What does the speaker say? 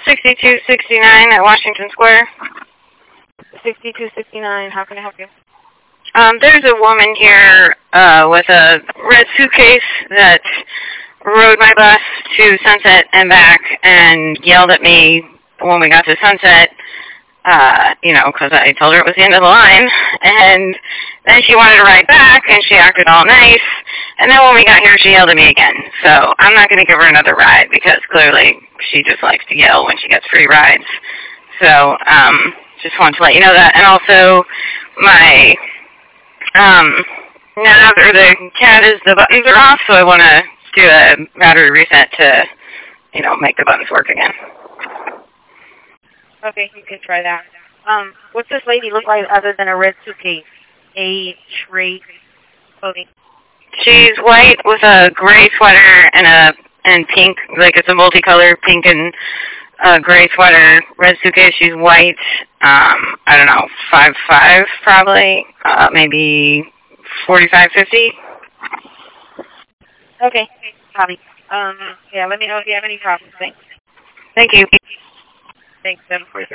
6269 at Washington Square. 6269, how can I help you? There's a woman here with a red suitcase that rode my bus to Sunset and back and yelled at me when we got to Sunset, because I told her it was the end of the line. And then she wanted to ride back, and she acted all nice. And then when we got here, she yelled at me again. So I'm not going to give her another ride because clearly she just likes to yell when she gets free rides. So just wanted to let you know that. And also my nav or the CAD is the buttons are off, so I want to do a battery reset to, make the buttons work again. Okay, you can try that. What's this lady look like other than a red suitcase? A tray clothing. She's white with a gray sweater and pink, like it's a multicolored pink and gray sweater, red suitcase. She's white. I don't know, 5'5", probably, maybe 45, 50. Okay, copy. Yeah, let me know if you have any problems. Thanks. Thank you. Thanks, 746.